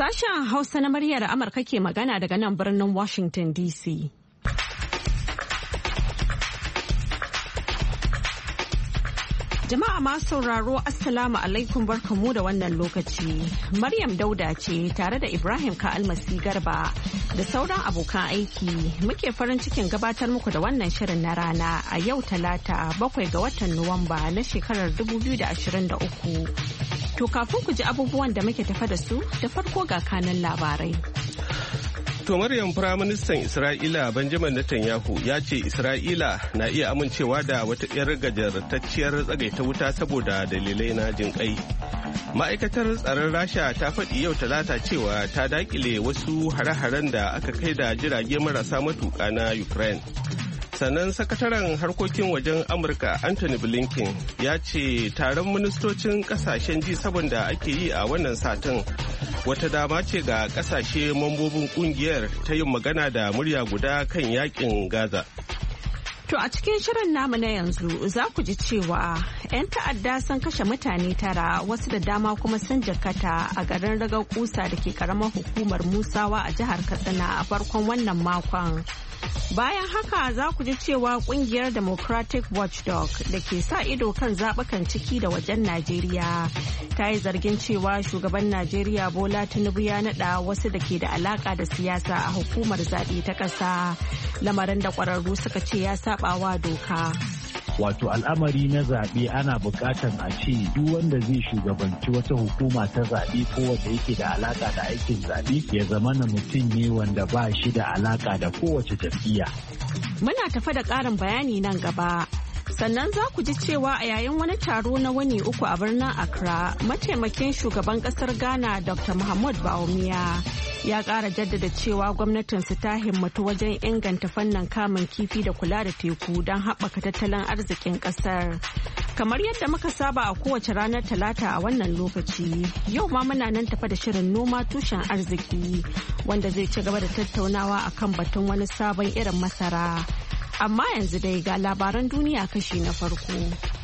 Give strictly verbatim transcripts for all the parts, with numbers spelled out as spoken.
Sashen Hausa na muryar Amurka ke magana daga nan birnin Washington D C. Jama'a masu sauraro Assalamu alaikum barkamu da wannan lokaci. Maryam Dauda ce tare da Ibrahim Ka'almasi Garba da sauran abokan aiki muke farin cikin gabatar muku da wannan shirin na rana a yau Talata bakwai ga watan Nuwamba na shekarar dubu biyu da ashirin da uku. To kafin ku ji abubuwan da muke tafa da su da farko ga kanan labarai. To Maryam Firaministan Isra'ila Benjamin Netanyahu ya ce Isra'ila na iya amincewa da wata 'yar gajartacciyar tsagaita wuta saboda dalilai na jinƙai. Ma'aikatar tsaron Rasha ta faɗi yau Talata cewa ta daƙile wasu hare-haren da aka kai da jirage marasa matuƙa na Ukraine. Sannan sakataren harkokin wajen Amurka Anthony Blinken ya ce taron ministocin kasashen G sabon da ake yi a wannan satin wata dama ce ga kasashe mambobin kungiyar ta yin magana da murya guda kan yakin Gaza. To a cikin shirin namu na yanzu za ku ji cewa 'yan ta'adda sun kashe mutane tara wasu da dama kuma sun jakata a garin Ragar Kusa da ke karamar hukumar Musawa a jihar Katsina a farkon wannan makon. Bayan haka za ku ji cewa kungiyar Democratic Watchdog da ke sa ido kan zaɓukan ciki da wajen Najeriya ta yi zargin cewa shugaban Najeriya Bola Tinubu ya naɗa wasu da ke da alaƙa da siyasa a hukumar zaɓe ta ƙasa, lamarin da ƙwararru suka ce ya saɓawa doka. Wato al'amari na zaɓe ana buƙatar a ce duk wanda zai shugabanci wata hukuma ta zaɓe ko wanda yake da alaƙa da aikin zaɓe ya zama na mutum ne wanda ba shi da alaƙa da kowace jam'iyya. Muna tafa da ƙarin bayani nan gaba. Sannan za ku ji cewa a yayin wani taro na wani uku a birnin Accra, mataimakin shugaban ƙasar Ghana Doctor Mahmoud Bawumia ya ƙara jaddada cewa gwamnatinsu ta himmatu wajen inganta fannin kamun kifi da kula da teku don haɓaka tattalin arzikin ƙasar. Kamar yadda muka saba a kowace ranar Talata a wannan lokaci, yau ma muna nan tafa da shirin noma tushen arziki wanda zai ci gaba da tattaunawa akan batun wani sabon irin masara. Amma yanzu dai ga labaran duniya kashi na farko.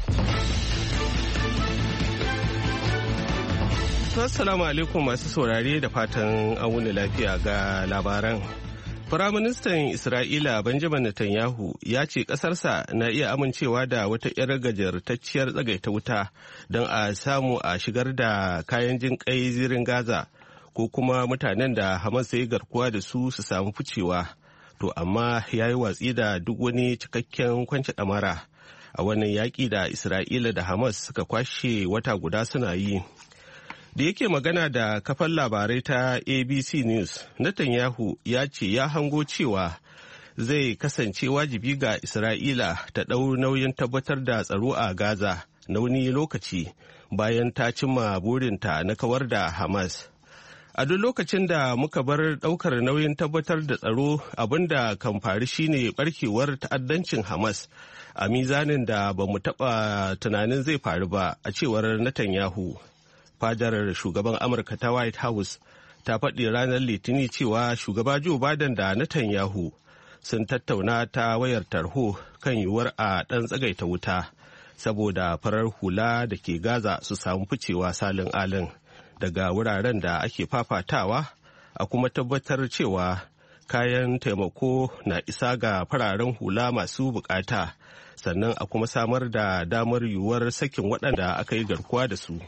Assalamu alaikum masu saurare da fatan an wuni lafiya ga labaran. Firaministan Isra'ila Benjamin Netanyahu ya ce ƙasarsa na iya amincewa da wata 'yar gajartacciyar tsagaita wuta don a samu a shigar da kayan jin ƙai zirin Gaza ko kuma mutanen da Hamas ya yi garkuwa da su su samu ficewa. To amma ya yi watsi da duk wani cikakken kwance ɗamara a wannan yaƙi da Isra'ila da Hamas suka kwashe wata guda suna yi. Da yake magana da kafar labarai ta A B C News, Netanyahu ya ce ya hango cewa zai kasance wajibi ga Isra'ila ta ɗau nauyin tabbatar da tsaro a Gaza na wani lokaci bayan ta cimma burinta na kawar da Hamas. A duk lokacin da muka bar ɗaukar nauyin tabbatar da tsaro abinda kan faru shine barkewar ta'addancin Hamas a mizanin da ba mu taɓa tunanin zai faru ba, a cewar Netanyahu. Fadar shugaban Amurka ta White House ta faɗi ranar Litinin cewa shugaba Joe Biden da Netanyahu sun tattauna ta wayar tarho kan yiwuwar a ɗan tsagaita wuta saboda farar hula da ke Gaza su samu ficewa salin alin daga wuraren da ake fafatawa, a kuma tabbatar cewa kayan taimako na isa ga fararen hula masu bukata, sannan a kuma samar da damar yiwuwar sakin waɗanda aka yi garkuwa da su.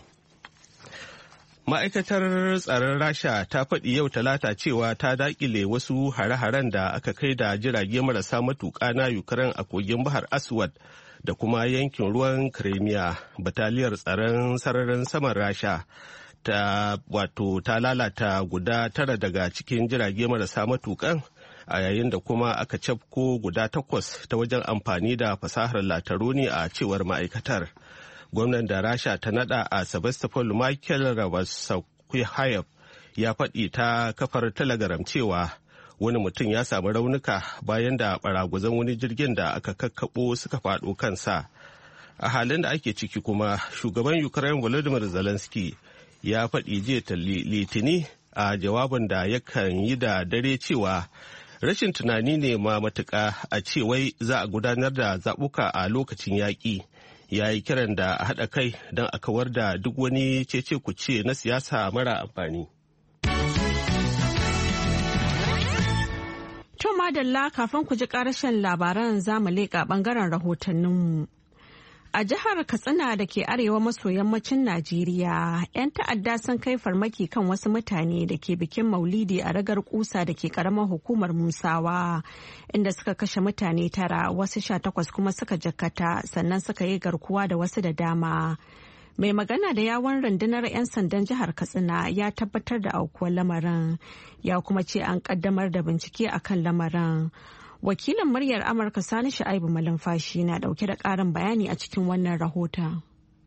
Ma'aikatar tsaron Rasha ta faɗi yau Talata cewa ta daƙile wasu hare-haren da aka kai da jirage marasa matuƙa na Ukraine a kogin Bahar Aswad da kuma yankin ruwan Crimea. Bataliyar tsaron sararin saman Rasha ta wato ta lalata guda tara daga cikin jirage marasa matuƙan, a yayin da kuma aka cafko guda takwas ta wajen amfani da fasahar lataroni, a cewar ma'aikatar. Gwamnan da Rasha ta nada a Sebastopol Michael Rabasakhayev ya faɗi ta kafar Telegram cewa wani mutum ya samu raunuka bayan da baraguzan wani jirgin da aka kakkaɓo suka faɗo kansa. A halin da ake ciki kuma, shugaban Ukraine Volodymyr Zelensky ya faɗi jiya Litini a jawabin da yakan yi da dare cewa rashin tunani ne ma matuƙa a ce wai za a gudanar da zaɓuka a lokacin yaƙi. Ya yi kiran da a haɗa kai don a kawar da duk wani cece-kuce na siyasa mara amfani. madalla kafin ku ji karashen labaran zamu leƙa ɓangaren rahotanninmu. A jihar Katsina da ke arewa maso yammacin Najeriya, 'yan ta'adda sun kai farmaki kan wasu mutane da ke bikin Maulidi a ragar kusa da ke karamar hukumar Musawa, inda suka kashe mutane tara, wasu sha takwas kuma suka jakkata, sannan suka yi garkuwa da wasu da dama. Mai magana da yawon rundunar 'yan sandan jihar Katsina ya tabbatar da aukuwar lamarin, ya kuma ce an kaddamar da bincike akan lamarin. Wakilin muryar Amurka Sani Sha'ibu Malumfashi na dauke da karin bayani a cikin wannan rahoton.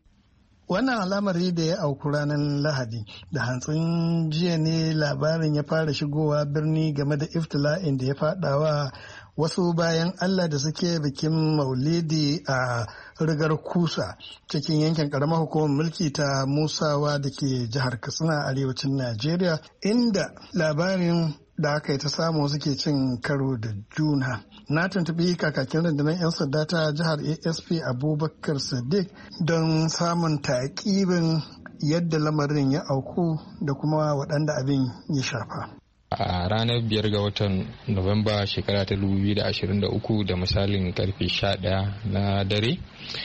Wannan al'amari da ya auku ranar Lahadi da hantsin jiya ne labarin ya fara shigowa birni game da iftila'in da ya fadawa wasu bayan Allah da suke bikin Maulidi a rigar kusa cikin yankin karamar hukumar mulki ta Musawa da ke jihar Katsina arewacin Najeriya, inda labarin da aka yi ta samu suke cin karo da juna. Na tuntuɓi kakakin rundunar 'yan sanda ta jihar A S P Abubakar Sadiq don samun taƙibin yadda lamarin ya auku da kuma waɗanda abin ya shafa. A ranar biyar ga watan Nuwamba shekara ta dubu biyu da ashirin da uku da misalin karfe sha ɗaya na dare,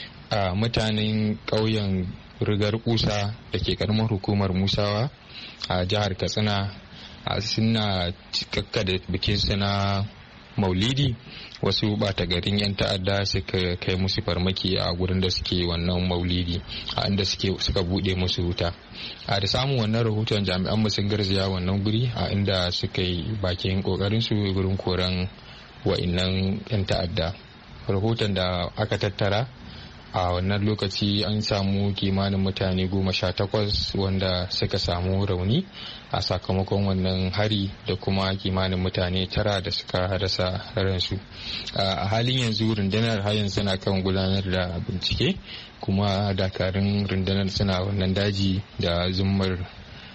a mutanen ƙauyen rigar kusa da ke karamar hukumar Musawa a jihar Katsina a suna cikakka da bikinsu na Maulidi, wasu bata garin 'yan ta'adda suka kai musu farmaki a gurin da suke wannan Maulidi, a inda suke suka bude musu wuta. A da samun wannan rahoton jami'an mu sun garzaya wannan guri, a inda suka yi bakin kokarin su gurin koran wa'annan 'yan ta'adda. Rahoton da aka tattara a wannan lokaci an samu kimanin mutane goma sha takwas wanda suka samu rauni a sakamakon wannan hari, da kuma kimanin mutane tara da suka rasa ransu. A halin yanzu rundunar har yanzu na kan gudanar da bincike, kuma dakarun rundunar suna wannan daji da zummar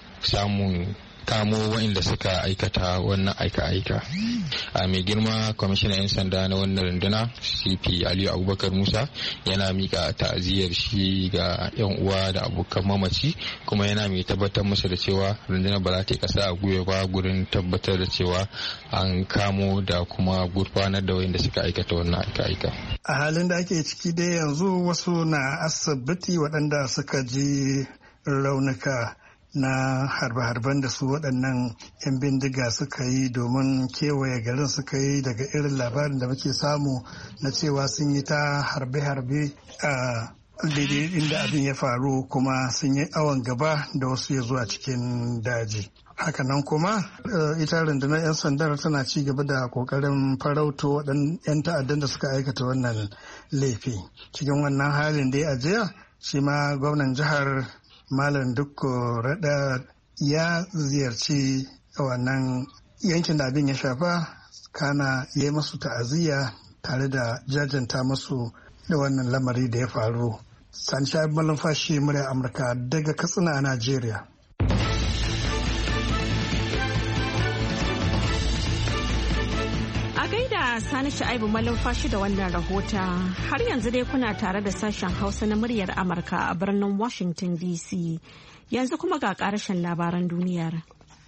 samun kamo waɗanda suka aikata wannan aika-aika. A mai girma kwamishinan 'yan sanda na wannan runduna C P Aliyu Abubakar Musa yana mika ta'aziyar shi ga 'yan uwa da abokan mamaci, kuma yana mai tabbatar musu da cewa rundunar ba za ta yi kasa a gwiwa ba gurin tabbatar da cewa an kamo da kuma gurfanar da waɗanda suka aikata wannan aika-aika. A halin da ake ciki dai yanzu wasu na asibiti waɗanda suka ji raunuka na harbe-harben da su waɗannan 'yan bindiga suka yi domin kewaye garin suka yi, daga irin labarin da muke samu na cewa sun yi ta harbe-harbe a daidai inda abin ya faru, kuma sun yi awon gaba da wasu ya zuwa cikin daji. Hakanan kuma ita rundunar 'yan sandar tana ci gaba da kokarin farauto waɗannan 'yan ta'addan da suka aikata wannan laifi. Cikin wannan halin dai a jiya shi ma gwamnan jihar Malam Dukko Rada ya ziyarci wannan yankin da abin ya shafa, kana ya yi masu ta'aziyya tare da jajanta masu da wannan lamari da ya faru. Sani Sha'ibu Malumfashi, murya Amurka daga Katsina a Najeriya. gaida Sani Sha'ibu Malumfashi da wannan rahota. Har yanzu dai kuna tare da sashen Hausa na muryar Amurka a birnin Washington D C. Yanzu kuma ga karashen labaran duniyar.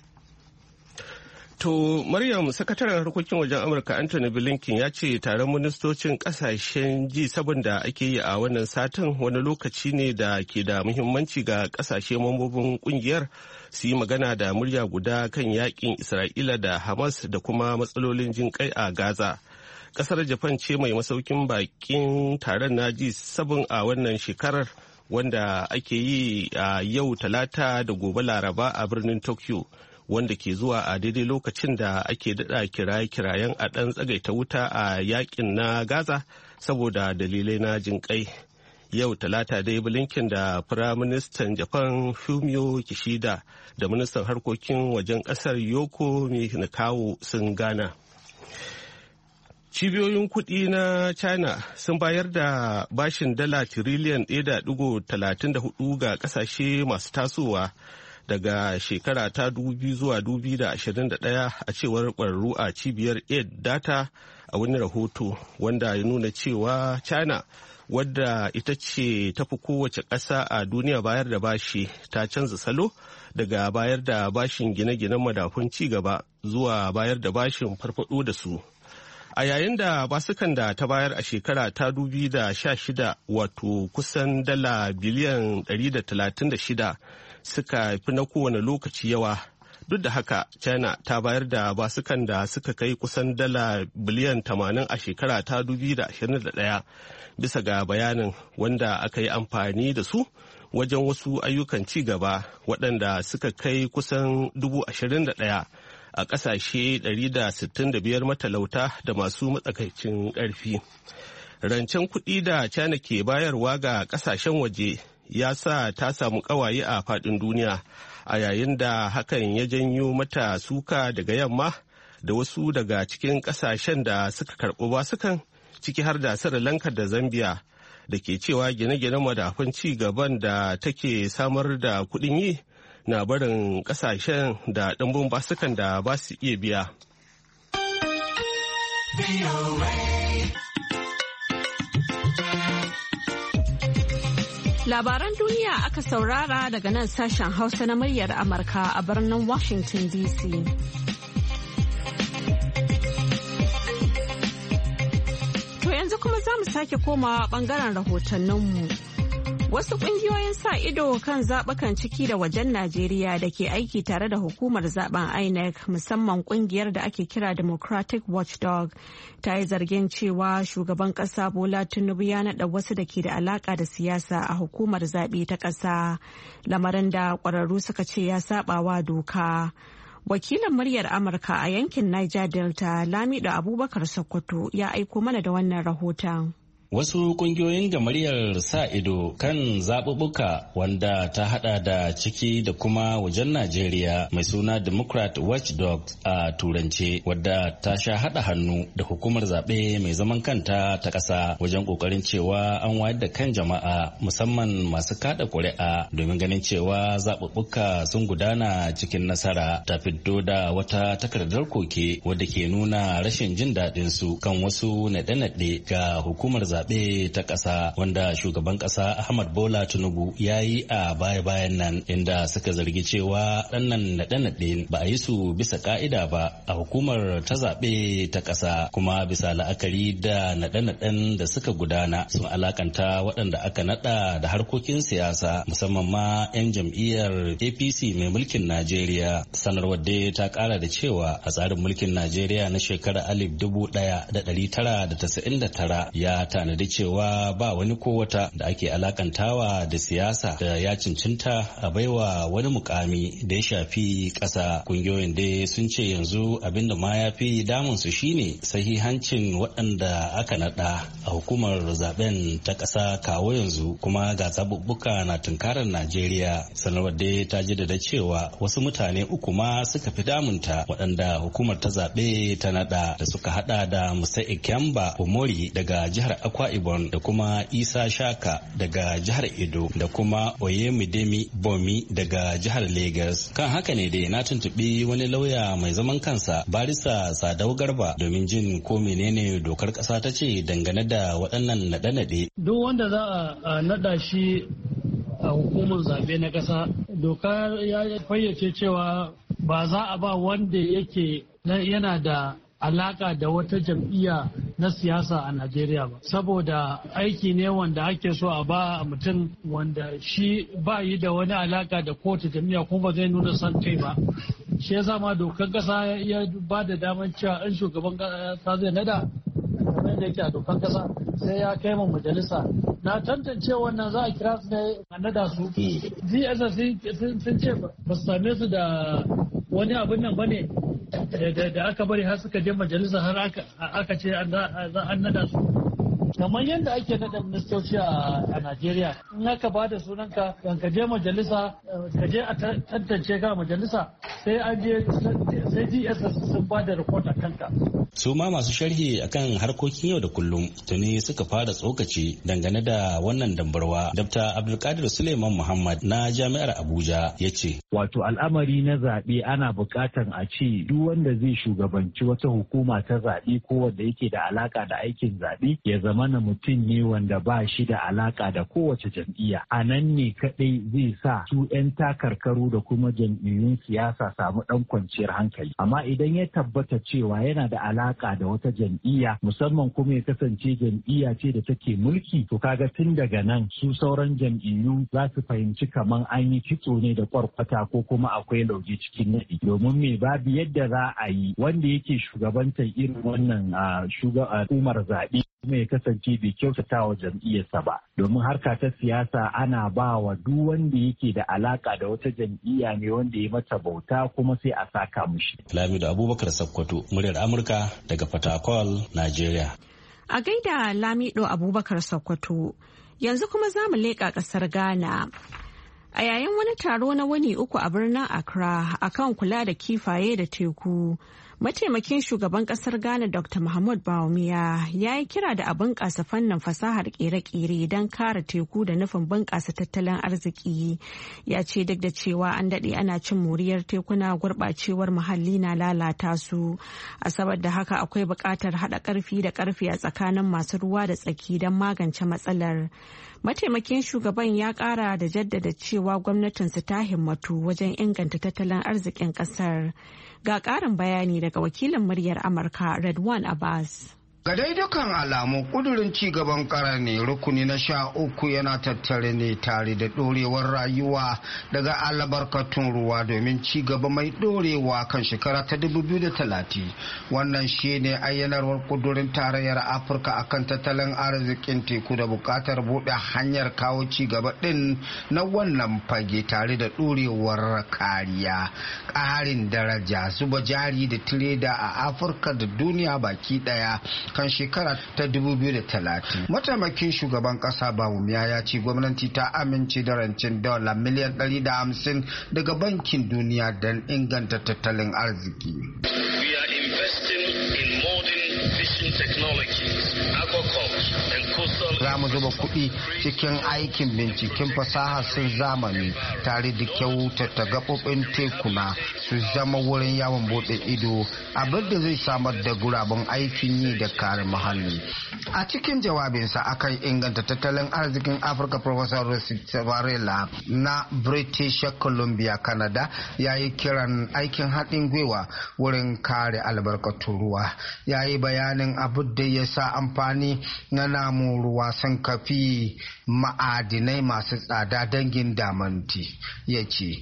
To, Maryam, sakataren harkokin wajen Amurka Anthony Blinken ya ce taron ministocin kasashen G sabon da ake yi a wannan satin wani lokaci ne da ke da muhimmanci ga kasashe mambobin kungiyar su yi magana da murya guda kan yakin Isra'ila da Hamas da kuma matsalolin jin kai a Gaza. Kasar Japan ce mai masaukin bakin taron na G sabon a wannan shekarar, wanda ake yi a yau Talata da gobe Laraba a birnin Tokyo, wanda ke zuwa a daidai lokacin da ake daɗa kiraye-kirayen a ɗan tsagaita wuta a yakin na Gaza saboda dalilai na jinƙai. Yau Talata dai Blinken da Firaministan Japan Fumio Kishida da Ministan Harkokin Wajen ƙasar Yoko Mikao sun gana. Cibiyoyin kuɗi na China sun bayar da bashin dala tiriliyan ɗaya da ɗigo talatin da hudu ga ƙasashe masu tasowa daga shekara ta dubu biyu zuwa dubu biyu da ashirin da ɗaya a cewar ƙwararru a cibiyar aid data a wani rahoto wanda ya nuna cewa China, wadda ita ce tafi kowace ƙasa a duniya bayar da bashi, ta canza salo daga bayar da bashin gine-ginen madafun ci gaba zuwa bayar da bashin farfado da su. A yayin da basukan da ta bayar a shekara ta dubi da sha shida wato kusan dala biliyan ɗari da talatin da shida suka fi na kowane lokaci yawa. Duk da haka China ta bayar da basukan da suka kai kusan dala biliyan tamanin a shekara ta dubi da ashirin da ɗaya bisa ga bayanin wanda aka yi amfani da su wajen wasu ayyukan ci gaba waɗanda suka kai kusan dubu ashirin da ɗaya a ƙasashe ɗari da sittin da biyar matalauta da masu matsakaicin ƙarfi. Rancen kuɗi da China ke bayarwa ga ƙasashen waje ya sa ta samu ƙawaye a faɗin duniya a yayin da hakan ya janyo mata suka daga yamma da wasu daga cikin ƙasashen da suka karɓi basukan ciki har da Sri Lanka da Zambia da ke cewa gine-ginen madafun ci gaban da take samar da kuɗin yi na barin kasashen da ɗimbin basukan da ba su iya biya. Labaran duniya aka saurara daga nan sashen Hausa na muryar Amurka a birnin Washington D C. To yanzu kuma za mu sake komawa bangaren rahotanninmu. Wasu ƙungiyoyin sa ido kan zaɓukan ciki da wajen Najeriya da ke aiki tare da hukumar zaben I N E C musamman ƙungiyar da ake kira Democratic Watchdog ta yi zargin cewa shugaban ƙasa Bola Tinubu ya naɗa wasu da ke da alaƙa da siyasa a hukumar zaɓe ta ƙasa, lamarin da ƙwararru suka ce ya saɓawa doka. Wakilin muryar Amurka a yankin Niger Delta Lamido Abubakar Sokoto ya aiko mana da wannan rahoton. Wasu kungiyoyin gamaryar sa ido kan zaɓuɓɓuka wanda ta hada da ciki da kuma wajen Najeriya mai suna Democrat Watchdog a turance wadda ta sha hada hannu da hukumar zaɓe mai zaman kanta ta ƙasa wajen ƙoƙarin cewa an wayar da kan jama'a musamman masu kada ƙuri'a domin ganin cewa zaɓuɓɓuka sun gudana cikin nasara ta fiddo da wata takardar koke wadda ke nuna rashin jin daɗin su kan wasu naɗe-naɗe ga hukumar zaɓe zaɓe ta ƙasa wanda shugaban ƙasa Ahmad Bola Tinubu ya yi a baya-bayan nan inda suka zargi cewa ɗannan naɗe-naɗe ba a yi su bisa ƙa'ida ba a hukumar ta zaɓe ta ƙasa kuma bisa la'akari da naɗe-naɗen da suka gudana sun alakanta waɗanda aka naɗa da harkokin siyasa musamman ma 'yan jam'iyyar A P C mai mulkin Najeriya. Sanarwar dai ta ƙara da cewa a tsarin mulkin Najeriya na shekarar alif dubu ɗaya da ɗari tara da tasa'in da tara ya tanadi da cewa ba wani ko wata da ake alakantawa da siyasa da ya cincinta a baiwa wani mukami da ya shafi ƙasa. Kungiyoyin dai sun ce yanzu abinda ma ya fi damun su shine sahihancin waɗanda aka naɗa a hukumar zaben ta ƙasa kawo yanzu kuma ga zaɓuɓɓuka na tunkarar Najeriya. Sanarwar dai ta jaddada cewa wasu mutane uku ma suka fi damunta waɗanda hukumar ta zaɓe ta naɗa da suka haɗa da Musa Ikemba Omori daga jihar Akwa Ibom da kuma Isa Shaka daga jihar Edo da kuma Oyemidemi Bomi daga jihar Lagos. Kan haka ne dai na tuntuɓi wani lauya mai zaman kansa Barista Sadau Garba domin jin ko menene dokar ƙasa ta ce dangane da waɗannan naɗe-naɗe. Duk wanda za a naɗa shi a hukumar zaɓe na ƙasa, doka ya fayyace cewa ba za a ba wanda yake yana da alaka da wata jam'iyya na siyasa a Najeriya ba, saboda aiki ne wanda ake so a ba mutum wanda shi ba yi da wani alaka da kowace jam'iyya kuma ba zai nuna son kai ba. Shi ya ma dokar kasa ya ba da damar cewa in shugaban kasa zai nada kamar da yake a dokar kasa sai ya kai ma majalisa. Na tantance wannan za a kira su ne a nada su. D S S sun ce ba su same su da wani abin nan ba ne da aka bari har suka je majalisa har aka ce an nada su. Kamar yadda ake nada ministoci a Najeriya, in aka ba da sunanka kan ka je majalisa, ka je a tantance ka majalisa sai an je sai D S S sun ba da report a kanka. Su ma masu sharhi akan harkokin yau da kullum tuni suka fara tsokaci dangane da wannan dambarwa. Dr. Abdulkadir Suleiman Muhammad na Jami'ar Abuja ya ce. Wato al'amari na zaɓe ana buƙatar a ce duk wanda zai shugabanci wata hukuma ta zaɓe ko wanda yake da alaka da aikin zaɓe ya zama na mutum ne wanda ba shi da alaka da kowace jam'iyya. A nan ne kaɗai zai sa su 'yan takarkaru da kuma jam'iyyun siyasa samu ɗan kwanciyar hankali. Amma idan ya tabbata cewa yana da alaka da wata jam'iyya, musamman kuma ya kasance jam'iyya ce da take mulki, to kaga tun daga nan su sauran jam'iyyu za su fahimci kaman an yi kitso ne da kwarkwata ko kuma akwai lauje cikin naɗi. Domin me babu yadda za a yi wanda yake shugabantar irin wannan hukumar zaɓe kuma ya kasance bai kyautata wa jam'iyyarsa ba. Domin harka ta siyasa ana ba wa duk wanda yake da alaka da wata jam'iyya ne wanda ya mata bauta kuma sai a saka mushi. Lamido Abubakar Sakkwato, muryar Amurka daga Fatakwal, Najeriya. A gaida Lamido Abubakar Sakkwato, yanzu kuma za mu leƙa ƙasar Ghana. A yayin wani taro na wani uku a birnin Accra akan kula da kifaye da teku, mataimakin shugaban kasar Ghana Doctor Mahmud Bawumia ya yi kira da a bunƙasa fannin fasahar ƙere-ƙere don kare teku da nufin bunƙasa tattalin arziki. Ya ce duk da cewa an daɗe ana cin moriyar tekuna, gurɓacewar muhalli na lalata su. A saboda haka akwai buƙatar haɗa ƙarfi da ƙarfi a tsakanin masu ruwa da tsaki don magance matsalar. Mataimakin shugaban ya kara da jaddada cewa gwamnatinsu ta himmatu wajen inganta tattalin arzikin kasar. Ga karin bayani daga wakilin muryar Amurka Redwan Abbas. Ga dai dukan alamu kudurin cigaban karni rukuni na sha uku yana tattare ne tare da dorewar rayuwa daga albarkatun ruwa domin cigaba mai dorewa kan shekara ta dubu biyu da talatin. Wannan shi ne ayyanarwar kudurin tarayyar Afirka akan tattalin arzikin teku da bukatar buɗe hanyar kawo cigaba ɗin na wannan fage tare da dorewar kariya, ƙarin daraja, zuba jari da tireda a Afirka da duniya baki ɗaya kan shekara ta dubu biyu da talatin. Mataimakin shugaban kasa Bawumia ya ce gwamnati ta amince da rancen dala miliyan ɗari da hamsin daga bankin duniya don inganta tattalin arziki. We are investing in modern fishing technologies, aquaculture and coastal. Za mu zuba kuɗi cikin aikin binciken fasahar sun zamani tare da kyautata gaɓoɓin tekuna su zama wurin yawon bude ido, abin da zai samar da guraben aikin yi da kare muhalli. A cikin jawabinsa akan inganta tattalin arzikin Afirka, Professor Rosit Varela na British Columbia, Canada, ya yi kiran aikin haɗin gwiwa wurin kare albarkatun ruwa. Ya yi bayanin abin da ya sa amfani na namun ruwa sun kafi ma'adinai masu tsada dangin damanti. Ya ce,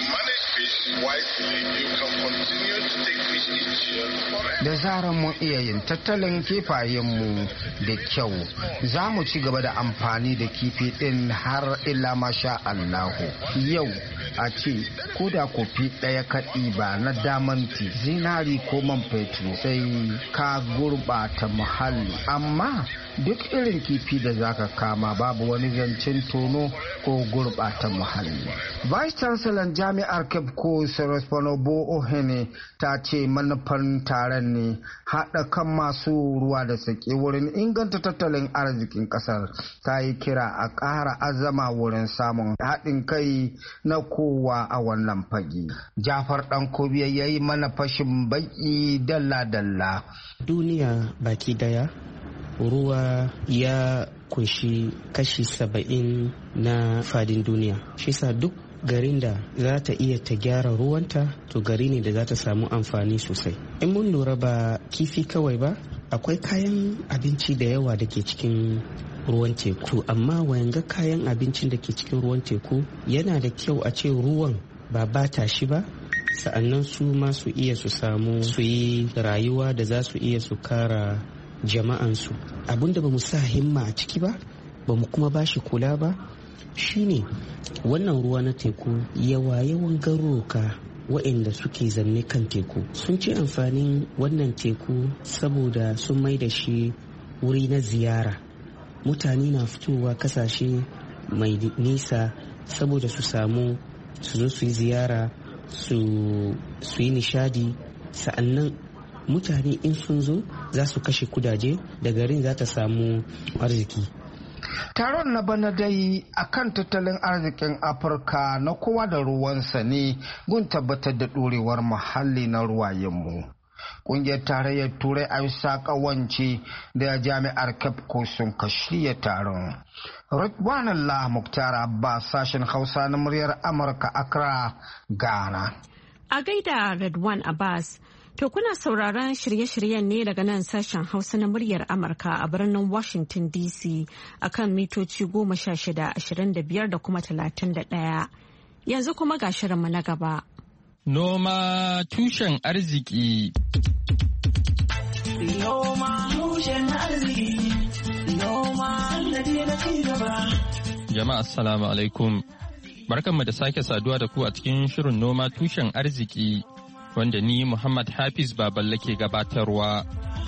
da zarar mun iya yin tattalin kifayenmu da kyau, za mu ci gaba da amfani da kifi ɗin har illa masha Allahu. Yau a ce ko da kofi ɗaya kaɗi ba na damanti, zinari ko man fetur sai ka gurɓata muhalli, amma duk irin kifi da zaka kama babu wani zancen tono ko gurɓata muhalli. Vice Chancellor Jami'ar Cape Coast Responobo Ohene ta ce manufan taron ne haɗa kan masu ruwa da sake wurin inganta tattalin arzikin ƙasar. Ta yi kira a ƙara azama wurin samun haɗin kai na kowa a wannan fage. Jafar Ɗankobiya ya yi mana fashin baki dalla-dalla. Duniya baki daya ruwa ya kunshi kashi saba'in na fadin duniya. Shi sa duk garin da za ta iya ta gyara ruwanta to gari ne da za ta samu amfani sosai. In mun lura ba kifi kawai ba, akwai kayan abinci da yawa da ke cikin ruwan teku, amma wayanga kayan abincin da ke cikin ruwan teku yana da kyau a ce ruwan ba bata shi ba, sa'annan su ma su iya su samu su yi rayuwa da za su iya su kara jama'ansu. Abinda ba mu sa himma a ciki ba, ba mu kuma ba shi kula ba, shine wannan ruwa na teku yawa yawan garuruka waɗanda suke zanne kan teku sun ci amfanin wannan teku saboda sun mai da shi wuri na ziyara. Mutane na fitowa kasashe mai nisa saboda su samu su zo su yi ziyara, su yi nishadi, sa'annan mutane in sun zo za su kashe kudaje da garin za ta samu arziki. Taron na bana dai akan tattalin arzikin Afirka na kowa da ruwansa ne gun tabbatar da ɗorewar muhalli na ruwayenmu. kungiyar tarayyar turai a bisa kawance da jami'ar Cape Coast sun shirya taron. Ridwanullah Muktar Abbas, sashen Hausa na muryar Amurka, Accra, Ghana. A gaida Ridwan Abbas, to kuna sauraron shirye-shiryen ne daga nan sashen Hausa na muryar Amurka a birnin Washington D C akan mitoci goma sha shida, ashirin da biyar da kuma talatin da ɗaya. Yanzu kuma ga shirinmu na gaba. Noma tushen arziki. Noma tushen arziki. Noma sannadi na ci gaba. Jama'a assalamu alaikum. Barkanmu da sake saduwa da ku a cikin shirin noma tushen arziki wanda ni Muhammad Hafiz Baballe ke gabatarwa.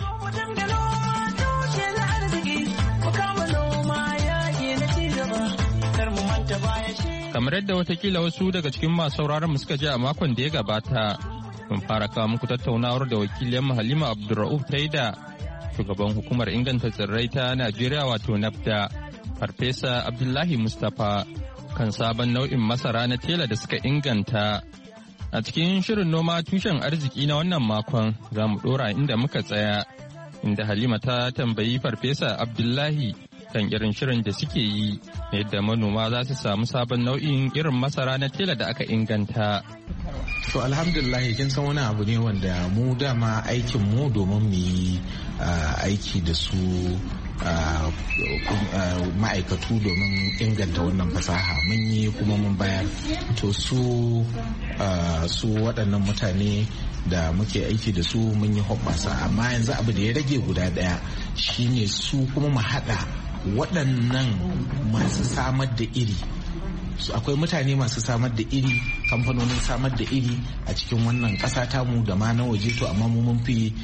Kamar yadda watakila wasu daga cikin masu sauraron mu suka ji a makon da ya gabata, mun fara kawo muku tattaunawar da wakilin Halima Abdulra'uf Taida, shugaban hukumar inganta tsirrai ta Najeriya wato NAFDA, Farfesa Abdullahi Mustapha, kan sabon nau'in masara na tela da suka inganta. A cikin shirin noma tushen arziki na wannan makon za mu ɗora inda muka tsaya, inda Halima ta tambayi Farfesa Abdullahi kan irin shirin da suke yi yadda manoma za su samu sabon nau'in irin masara na tela da aka inganta. To alhamdulillah kin san wani abu ne wanda mu dama aikin mu domin mu yi aiki da su ma'aikatu domin inganta wannan fasaha mun yi kuma mun bayar. To su su waɗannan mutane da muke aiki da su mun yi hoɓɓasa, amma yanzu abu da ya rage guda ɗaya shine su kuma mu haɗa waɗannan masu samar da iri. Akwai mutane masu samar da iri, kamfanonin samar da iri a cikin wannan ƙasa tamu da ma na waje, to amma mu mun fi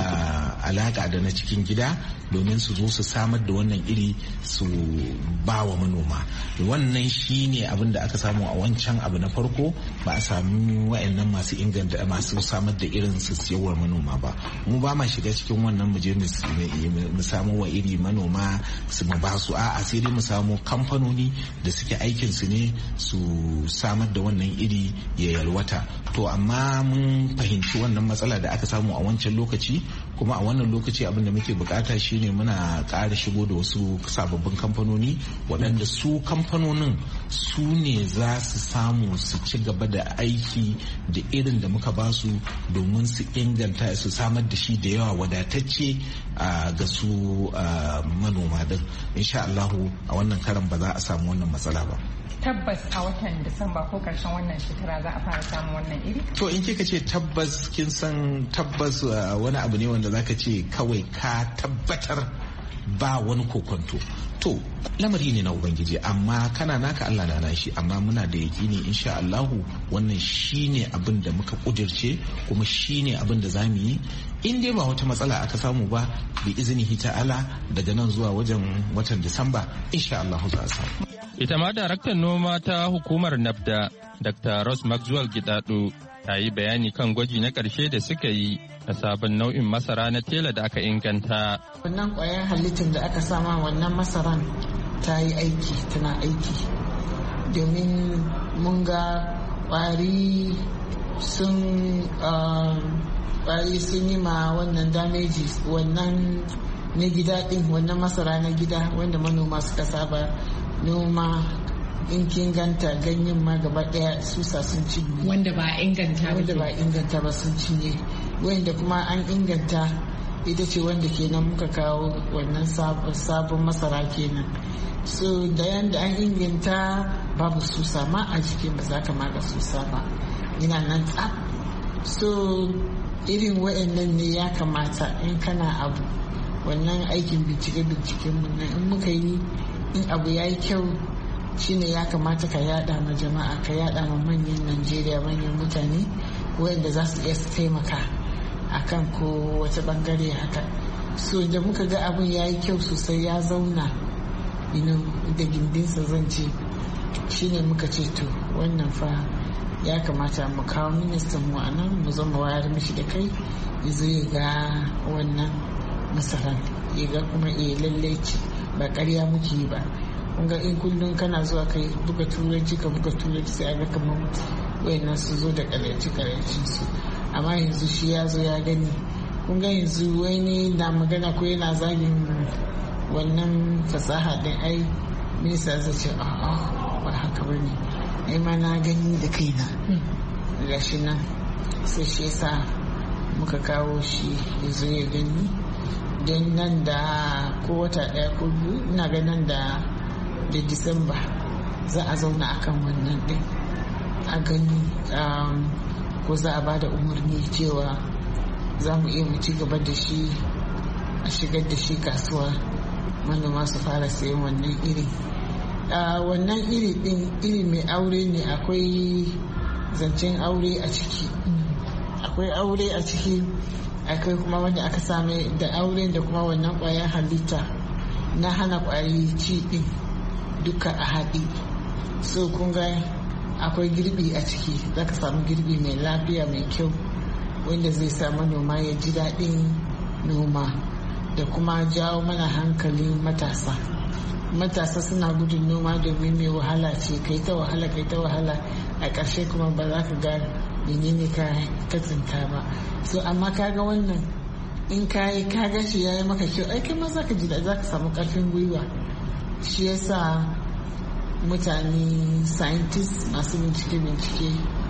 alaƙa da na cikin gida domin su zo su samar da wannan iri su ba wa manoma. Wannan shi ne abin da aka samu a wancan abu na farko, ba a sami wa'annan masu inganta masu samar da irin su siyarwar manoma ba. Mu ba ma shiga cikin wannan mu je mu samu wa iri manoma su mu ba su, a'a sai dai mu samu kamfanoni da suke aikin su ne su samar da wannan iri ya yalwata. To amma mun fahimci wannan matsala da aka samu a wancan lokaci, kuma a wannan lokaci abin da muke bukata shine muna ƙara shigo da wasu sababbin kamfanoni waɗanda su kamfanonin su ne za su samu su ci gaba da aiki da irin da muka ba su domin su inganta su samar da shi da yawa wadatacce ga su manoma din. Insha Allahu a wannan karan ba za a samu wannan matsala ba. Tabbas a watan Disamba ko karshen wannan shekara za a fara samun wannan iri? To in kika ce tabbas, kin san tabbas wani abu ne wanda zaka ce kawai ka tabbatar ba wani kokonto. To lamari ne na Ubangiji, amma kana naka Allah na nashi, amma muna da yakini insha Allahu wannan shine abin da muka kudirce kuma shine abin da zamu yi. In dai ba wata matsala aka samu ba, bi iznihi ta'ala daga nan zuwa wajen watan Disamba insha Allahu za a samu. Ita ma daraktan noma ta hukumar NAFDA, Doctor Ross Maxwell Gidado, ta yi bayani kan gwaji na ƙarshe da suka yi na sabon nau'in masara na tela da aka inganta. Wannan ƙwayar halittar da aka sama wannan masaran ta yi aiki, tana aiki. Domin mun ga ƙwari sun ƙwari sun yi ma wannan damages, wannan na gida ɗin, wannan masara na gida wanda manoma suka saba noma. In kin ganta ganyen ma gaba daya susa sun cinye, wanda ba inganta wanda ba inganta ba sun cinye, wanda kuma an inganta ita ce wanda kenan muka kawo wannan sabon masara kenan. So da yanda an inganta babu susa ma a jikin, ba za ka maga susa ba, yana nan tsaf. So irin wayannan ne ya kamata in kana abu wannan aikin bincike binciken mun in muka yi, in abu ya yi kyau shine ya kamata ka yada ma jama'a, ka yada ma manyan Najeriya, manyan mutane wanda za su iya su taimaka akan ko wata bangare haka. So da muka ga abin ya yi kyau sosai, ya zauna da gindinsa zan ce, shine muka ce to wannan fa ya kamata mu kawo ministan mu a nan mu zama wayar mishi da kai, ya zo ya ga wannan masaran, ya ga kuma iya lallai ce ba ƙarya muke yi ba. Kunga in kullum kana zuwa kai buga turanci ka buga turanci sai a ga kamar wayannan su zo da karyaci karyacin su, amma yanzu shi ya zo ya gani kun ga yanzu wani na magana ko yana zagin wannan fasaha din ai minista zai ce a'a ba haka ba ne ai ma na gani da kaina gashi nan sai shi yasa muka kawo shi ya zo ya gani don nan da ko wata daya ko biyu ina ga nan da da disamba za a zauna akan wannan din a gani ko za a bada umarni cewa za mu iya mu ci gaba da shi a shigar da shi kasuwa manoma su fara sayan wannan iri wannan iri din iri mai aure ne, akwai zancen aure a ciki akwai aure a ciki akwai kuma wanda aka same da aure da kuma wannan kwayar halitta na hana kwayoyi ci din duka a haɗi. So kun ga akwai girbi a ciki, za ka samu girbi mai lafiya mai kyau wanda zai sa manoma ya ji daɗin noma da kuma jawo mana hankalin matasa. Matasa suna gudun noma domin mai wahala ce, kai ta wahala kai ta wahala a ƙarshe kuma ba za ka ga menene ka tsinta ba. So amma kaga wannan in ka yi ka ga shi yayi maka kyau, ai kai ma za ka ji da za ka samu ƙarfin gwiwa. Shi yasa mutane scientists masu bincike-bincike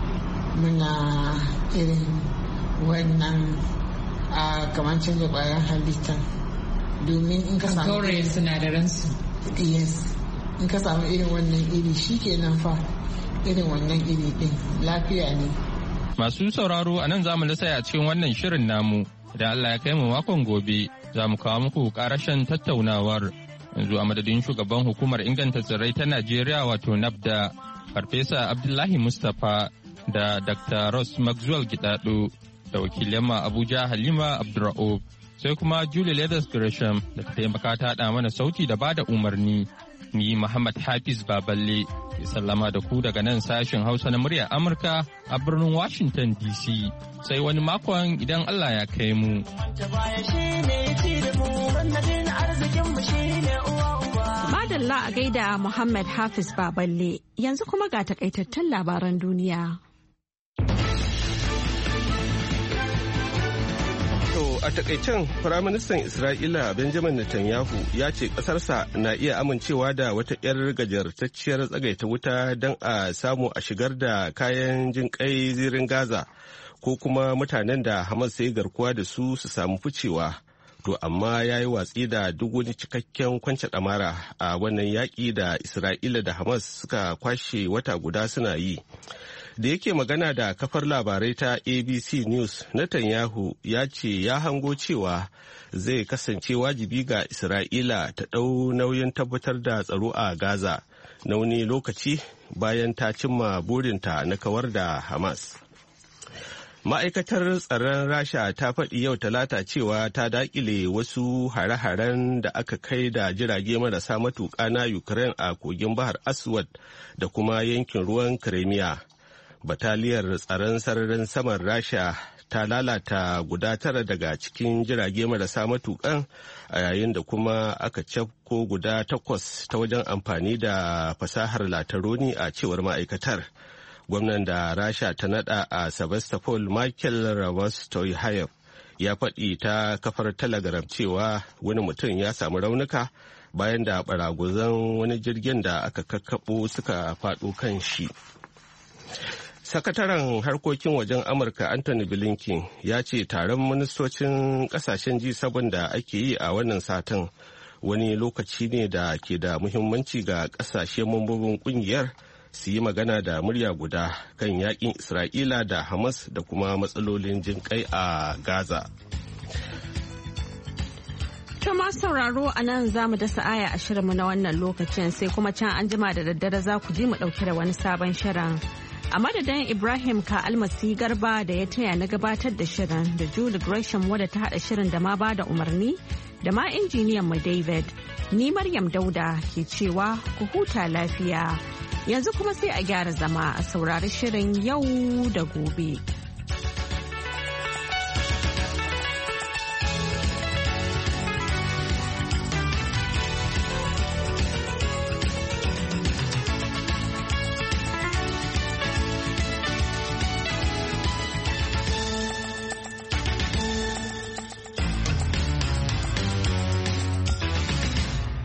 muna irin wannan a kamar canza ƙwayar halitta domin in ka samu sinadaransu. Yes, in ka samu irin wannan iri shi kenan fa irin wannan iri din lafiya ne. Masu sauraro a nan za mu lasa a cikin wannan shirin namu, idan Allah ya kai mu makon gobe za mu kawo muku karashen tattaunawar. Yanzu a madadin shugaban hukumar inganta tsirrai ta Najeriya wato NAFDA, Farfesa Abdullahi Mustapha da Doctor Ross Maxwell Gidado da wakilin Abuja Halima Abdurra'uf, sai kuma Julie Leathers Gresham da ta taimaka ta haɗa mana sauti da bada umarni. Ni Muhammad Hafiz Baballe ya sallama da ku daga nan sashen Hausa na muryar Amurka a birnin Washington D C. Sai wani makon idan Allah ya kai mu. Madalla a gaida Muhammad Hafiz Baballe, yanzu kuma ga takaitattun labaran duniya. A takaicen Firaministan Isra'ila Benjamin Netanyahu ya ce ƙasarsa na iya amincewa da wata 'yar gajartacciyar tsagaita wuta don a samu a shigar da kayan jin kai zirin Gaza ko kuma mutanen da Hamas sai garkuwa da su su samu ficewa. To amma ya yi watsi da duk wani cikakken kwance ɗamara a wannan yaƙi da Isra'ila da Hamas suka kwashe wata guda suna yi. Da yake magana da kafar labarai ta A B C News, Netanyahu ya ce ya hango cewa zai kasance wajibi ga Isra'ila ta ɗau nauyin tabbatar da tsaro a Gaza na wani lokaci bayan ta cimma burinta na kawar da Hamas. Ma'aikatar tsaron Rasha ta faɗi yau Talata cewa ta daƙile wasu hare-haren da aka kai da jirage marasa matuƙa na Ukraine a kogin Bahar Aswad da kuma yankin ruwan Crimea. Bataliyar tsaron sararin saman Rasha ta lalata guda tara daga cikin jirage marasa matukan a yayin da kuma aka cafko guda takwas ta wajen amfani da fasahar lataroni a cewar ma'aikatar. Gwamnan da Rasha ta nada a Sebastopol Michael Ravostoyhayev ya faɗi ta kafar Telegram cewa wani mutum ya samu raunuka bayan da baraguzan wani jirgin da aka kakkaɓo suka faɗo kan shi. Sakataren harkokin wajen Amurka Anthony Blinken ya ce taron ministocin kasashen G sabon da ake yi a wannan satin wani lokaci ne da ke da muhimmanci ga kasashe mambobin kungiyar su yi magana da murya guda kan yakin Isra'ila da Hamas da kuma matsalolin jin kai a Gaza. To masu sauraro a nan za mu dasa aya a shirinmu na wannan lokacin, sai kuma can an jima da daddare za ku ji mu ɗauke da wani sabon shirin. A madadin Ibrahim ka almasi garba da ya taya na gabatar da shirin da Julie Gresham wadda ta haɗa shirin da ma ba da umarni da ma injiniyan mu David. Ni Maryam Dauda ke cewa ku huta lafiya. Yanzu kuma sai a gyara zama a saurari shirin yau da gobe.